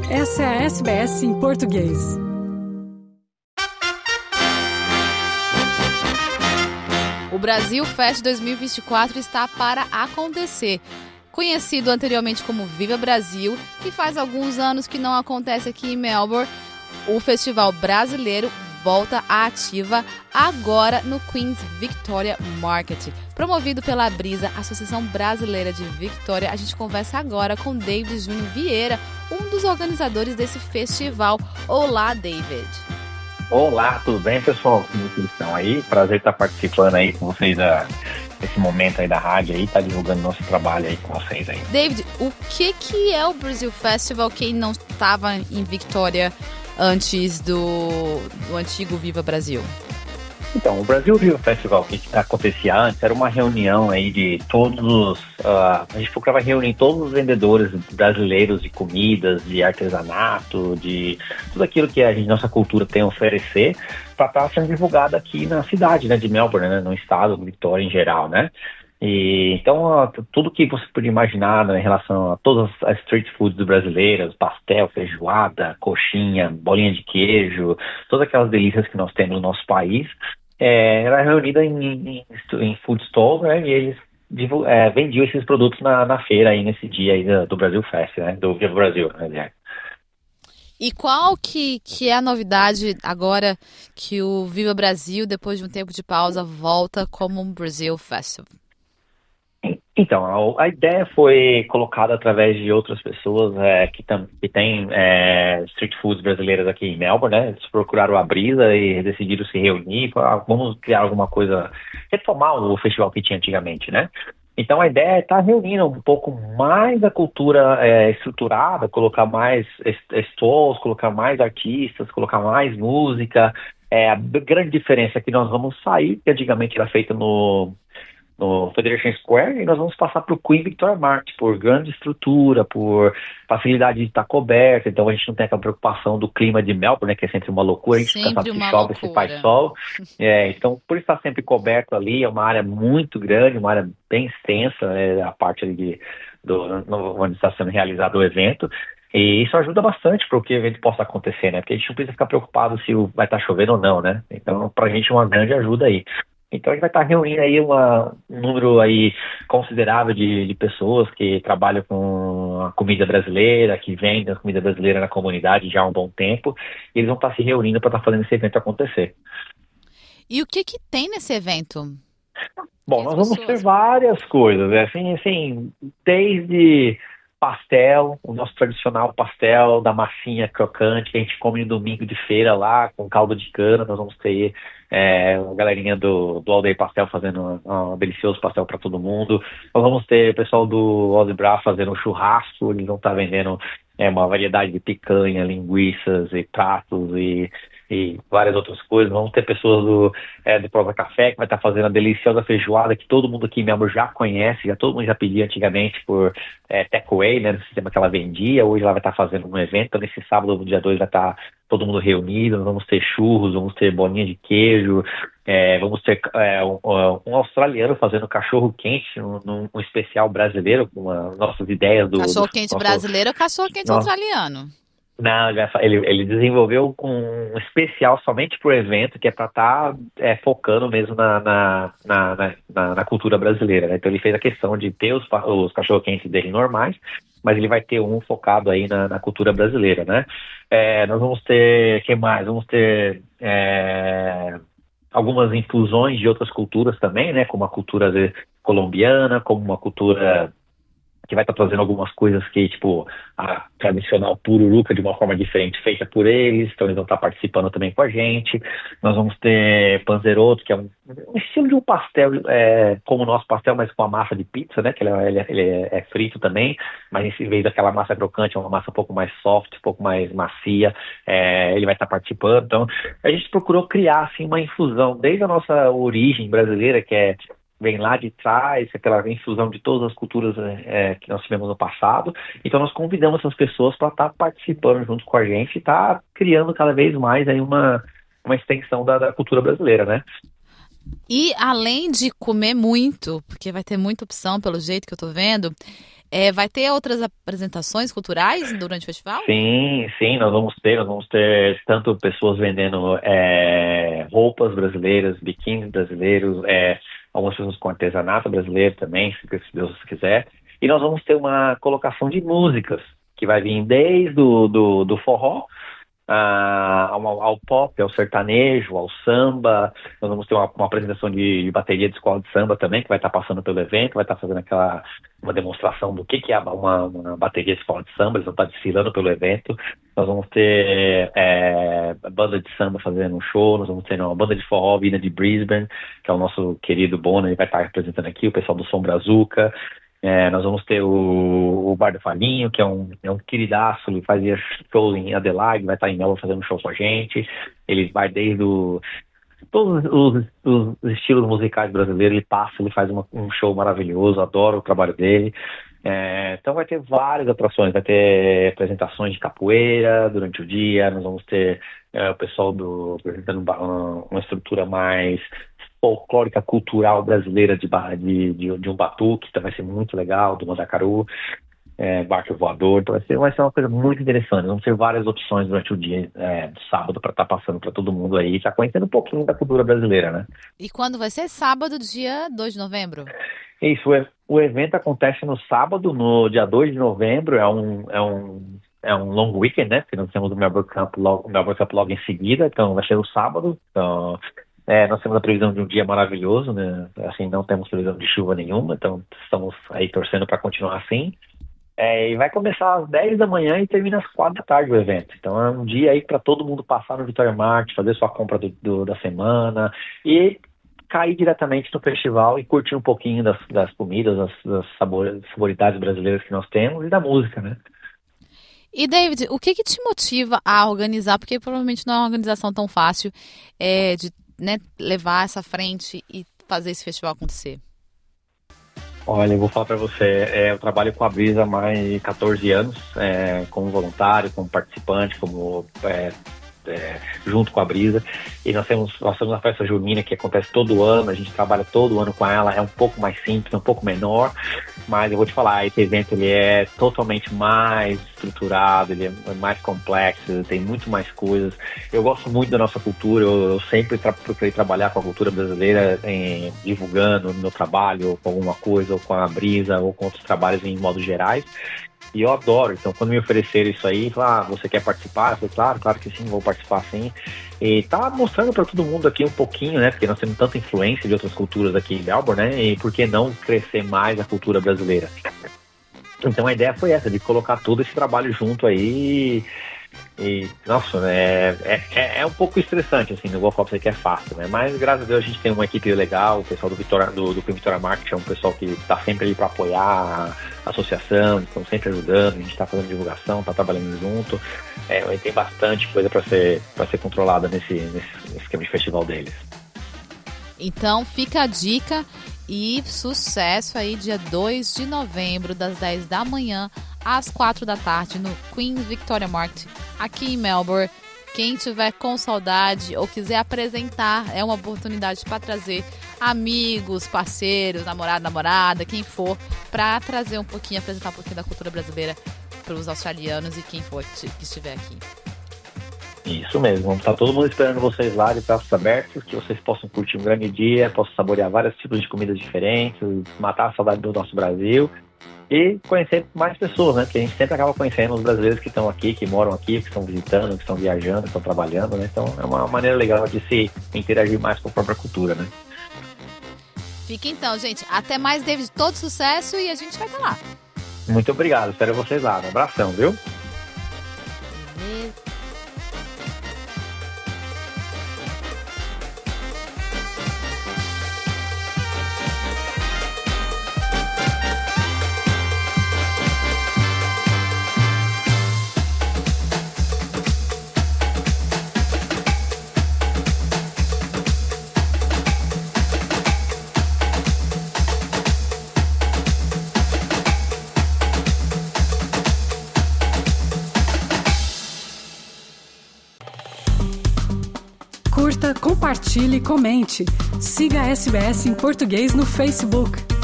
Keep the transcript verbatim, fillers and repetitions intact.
Essa é a S B S em português. O Brasil Fest dois mil e vinte e quatro está para acontecer. Conhecido anteriormente como Viva Brasil, que faz alguns anos que não acontece aqui em Melbourne, o festival brasileiro volta à ativa agora no Queen's Victoria Market. Promovido pela Brisa, Associação Brasileira de Victoria, a gente conversa agora com David Júnior Vieira, um dos organizadores desse festival. Olá, David. Olá, tudo bem, pessoal? Como vocês estão aí? Prazer estar participando aí com vocês da, desse momento aí da rádio aí, tá divulgando nosso trabalho aí com vocês aí. David, o que, que é o Brasil Festival, quem não estava em Victoria antes do, do antigo Viva Brasil? Então, o Brasil Viva Festival, que acontecia antes, era uma reunião aí de todos os... Uh, a gente procurava reunir todos os vendedores brasileiros de comidas, de artesanato, de tudo aquilo que a gente, nossa cultura tem a oferecer, para estar sendo divulgado aqui na cidade, né, de Melbourne, né, no estado de Victoria em geral, né? E, então, tudo que você podia imaginar, né, em relação a todas as street foods brasileiras, pastel, feijoada, coxinha, bolinha de queijo, todas aquelas delícias que nós temos no nosso país, é, era reunida em, em, em food stores, né, e eles é, vendiam esses produtos na, na feira aí, nesse dia aí do, do Brasil Fest, né, do Viva Brasil, né. E qual que, que é a novidade agora que o Viva Brasil, depois de um tempo de pausa, volta como um Brasil Festival? Então, a, a ideia foi colocada através de outras pessoas é, que, tam, que têm é, street foods brasileiras aqui em Melbourne, né? Eles procuraram a Brisa e decidiram se reunir, ah, vamos criar alguma coisa, retomar o festival que tinha antigamente, né? Então a ideia é estar reunindo um pouco mais a cultura é, estruturada, colocar mais stalls, colocar mais artistas, colocar mais música. É, a grande diferença é que nós vamos sair, que antigamente era feita no... no Federation Square, e nós vamos passar para o Queen Victoria Market, por grande estrutura, por facilidade de estar coberta, então a gente não tem aquela preocupação do clima de Melbourne, né, que é sempre uma loucura, a gente sempre fica, sabe, uma se chove, loucura. se faz sol, é, então por estar sempre coberto ali, é uma área muito grande, uma área bem extensa, é, a parte ali de, do, onde está sendo realizado o evento, e isso ajuda bastante para que o evento possa acontecer, né, porque a gente não precisa ficar preocupado se vai estar chovendo ou não, né, então para a gente é uma grande ajuda aí. Então a gente vai estar reunindo aí uma, um número aí considerável de, de pessoas que trabalham com a comida brasileira, que vendem a comida brasileira na comunidade já há um bom tempo, e eles vão estar se reunindo para estar fazendo esse evento acontecer. E o que que tem nesse evento? Bom, nós vamos ter várias coisas, né? assim, assim, desde pastel, o nosso tradicional pastel da massinha crocante que a gente come no domingo de feira lá, com caldo de cana. Nós vamos ter é, a galerinha do, do Aldeia Pastel fazendo um, um delicioso pastel para todo mundo. Nós vamos ter o pessoal do Aussie Bra fazendo um churrasco, eles vão estar vendendo é, uma variedade de picanha, linguiças e pratos e e várias outras coisas. Vamos ter pessoas do, é, do Prova Café, que vai estar fazendo a deliciosa feijoada, que todo mundo aqui mesmo já conhece, já todo mundo já pedia antigamente por é, takeaway, né, no sistema que ela vendia. Hoje ela vai estar fazendo um evento, então nesse sábado, no dia dois, vai estar todo mundo reunido. Nós vamos ter churros, vamos ter bolinha de queijo, é, vamos ter é, um, um australiano fazendo cachorro quente, um, um especial brasileiro, com as nossas ideias do... Cachorro quente nosso, brasileiro ou cachorro quente nosso, australiano? Não, ele, ele desenvolveu um especial somente para o evento, que é para estar tá, é, focando mesmo na, na, na, na, na cultura brasileira, né? Então ele fez a questão de ter os, os cachorro-quentes dele normais, mas ele vai ter um focado aí na, na cultura brasileira, né? É, nós vamos ter, o que mais? Vamos ter é, algumas infusões de outras culturas também, né? Como a cultura colombiana, como uma cultura... que vai estar trazendo algumas coisas que, tipo, a tradicional pururuca de uma forma diferente, feita por eles, então eles vão estar participando também com a gente. Nós vamos ter panzerotto, que é um, um estilo de um pastel, é, como o nosso pastel, mas com a massa de pizza, né, que ele, ele, ele é frito também, mas em vez daquela massa crocante, é uma massa um pouco mais soft, um pouco mais macia, é, ele vai estar participando. Então, a gente procurou criar, assim, uma infusão, desde a nossa origem brasileira, que é vem lá de trás, aquela infusão de todas as culturas é, que nós tivemos no passado. Então nós convidamos essas pessoas para estar tá participando junto com a gente e estar tá criando cada vez mais aí uma, uma extensão da, da cultura brasileira, né? E além de comer muito, porque vai ter muita opção pelo jeito que eu tô vendo, é, vai ter outras apresentações culturais durante o festival? Sim, sim, nós vamos ter, nós vamos ter tanto pessoas vendendo é, roupas brasileiras, biquínis brasileiros, é, algumas pessoas com artesanato brasileiro também, se Deus quiser. E nós vamos ter uma colocação de músicas, que vai vir desde o do, do forró, Uh, ao, ao pop, ao sertanejo, ao samba. Nós vamos ter uma, uma apresentação de, de bateria de escola de samba também, que vai estar passando pelo evento, vai estar fazendo aquela uma demonstração do que, que é uma, uma bateria de escola de samba. Eles vão estar desfilando pelo evento. Nós vamos ter é, banda de samba fazendo um show, nós vamos ter uma banda de forró vinda de Brisbane, que é o nosso querido Bono, ele vai estar apresentando aqui, o pessoal do Som Brazuca. É, nós vamos ter o, o Bar do Falinho, que é um, é um queridaço, ele fazia show em Adelaide, vai estar em Melbourne fazendo show com a gente. Ele vai desde o, todos os, os estilos musicais brasileiros, ele passa, ele faz uma, um show maravilhoso, adoro o trabalho dele. É, então vai ter várias atrações, vai ter apresentações de capoeira durante o dia, nós vamos ter é, o pessoal do, apresentando uma, uma estrutura mais folclórica cultural brasileira de, de, de, de um batuque, então vai ser muito legal, do Mandacaru, é, barco voador, então vai ser, vai ser uma coisa muito interessante. Vamos ter várias opções durante o dia é, do sábado para estar tá passando para todo mundo aí, já conhecendo um pouquinho da cultura brasileira, né? E quando vai ser? Sábado, dia dois de novembro? Isso, o, o evento acontece no sábado, no dia dois de novembro, é um, é um, é um long weekend, né? Porque nós temos o Melbourne Cup logo, o Melbourne Cup logo em seguida, então vai ser o sábado, então... É, nós temos a previsão de um dia maravilhoso, né? Assim, não temos previsão de chuva nenhuma, então estamos aí torcendo para continuar assim. É, e vai começar às dez da manhã e termina às quatro da tarde o evento. Então é um dia aí para todo mundo passar no Victoria Market, fazer sua compra do, do, da semana e cair diretamente no festival e curtir um pouquinho das, das comidas, das, das sabor, saboridades brasileiras que nós temos e da música, né? E, David, o que, que te motiva a organizar? Porque provavelmente não é uma organização tão fácil é, de né, levar essa frente e fazer esse festival acontecer. Olha, eu vou falar para você, é, eu trabalho com a Brisa há mais de catorze anos, é, como voluntário, como participante, como é, é, junto com a Brisa, e nós temos, nós temos a festa junina que acontece todo ano, a gente trabalha todo ano com ela, é um pouco mais simples, um pouco menor, mas eu vou te falar, esse evento ele é totalmente mais estruturado, ele é mais complexo, ele tem muito mais coisas. Eu gosto muito da nossa cultura, eu, eu sempre tra- procurei trabalhar com a cultura brasileira, em, divulgando no meu trabalho, com alguma coisa, ou com a Brisa, ou com outros trabalhos em modos gerais. E eu adoro, então quando me ofereceram isso aí, falaram, ah, você quer participar? Eu falei, claro, claro que sim, vou participar sim. E tá mostrando para todo mundo aqui um pouquinho, né, porque nós temos tanta influência de outras culturas aqui em Melbourne, né, e por que não crescer mais a cultura brasileira? Então a ideia foi essa, de colocar todo esse trabalho junto aí. E, nossa, é, é, é um pouco estressante, assim, não vou falar pra você que é fácil, né? Mas graças a Deus a gente tem uma equipe legal, o pessoal do Victoria, do, do Victoria Market é um pessoal que tá sempre ali para apoiar a associação, estão sempre ajudando, a gente tá fazendo divulgação, tá trabalhando junto, é, tem bastante coisa para ser, pra ser controlada nesse, nesse esquema de festival deles. Então fica a dica e sucesso aí dia dois de novembro, das dez da manhã às quatro da tarde no Queen's Victoria Market, aqui em Melbourne. Quem tiver com saudade ou quiser apresentar, é uma oportunidade para trazer amigos, parceiros, namorado, namorada, quem for, para trazer um pouquinho, apresentar um pouquinho da cultura brasileira para os australianos e quem for que estiver aqui. Isso mesmo, vamos estar todo mundo esperando vocês lá de braços abertos, que vocês possam curtir um grande dia, possam saborear vários tipos de comidas diferentes, matar a saudade do nosso Brasil e conhecer mais pessoas, né? Porque a gente sempre acaba conhecendo os brasileiros que estão aqui, que moram aqui, que estão visitando, que estão viajando, que estão trabalhando, né? Então é uma maneira legal de se interagir mais com a própria cultura, né? Fica então, gente. Até mais, David. Todo sucesso e a gente vai estar lá. Muito obrigado. Espero vocês lá. Um abração, viu? Beleza. curta, compartilhe, comente. Siga a S B S em Português no Facebook.